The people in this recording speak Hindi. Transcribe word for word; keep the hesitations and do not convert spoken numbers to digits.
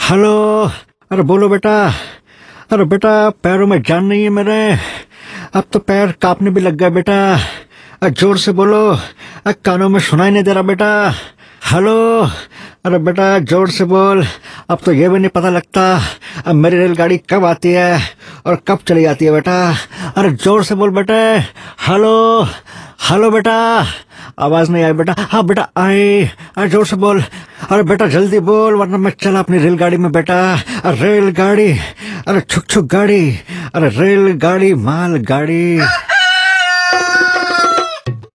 हेलो। अरे बोलो बेटा। अरे बेटा, पैरों में जान नहीं है मेरे। अब तो पैर कांपने भी लग गए बेटा। अरे जोर से बोलो। अरे कानों में सुनाई नहीं दे रहा बेटा। हेलो। अरे बेटा जोर से बोल। अब तो ये भी नहीं पता लगता अब मेरी रेलगाड़ी कब आती है और कब चली जाती है बेटा। अरे जोर से बोल बेटे। हेलो। हेलो बेटा। आवाज नहीं आई बेटा। हाँ बेटा आई। अरे जोर से बोल। अरे बेटा जल्दी बोल वरना मैं चला अपनी रेलगाड़ी में बेटा। अरे रेलगाड़ी। अरे छुक छुक गाड़ी। अरे रेलगाड़ी माल गाड़ी।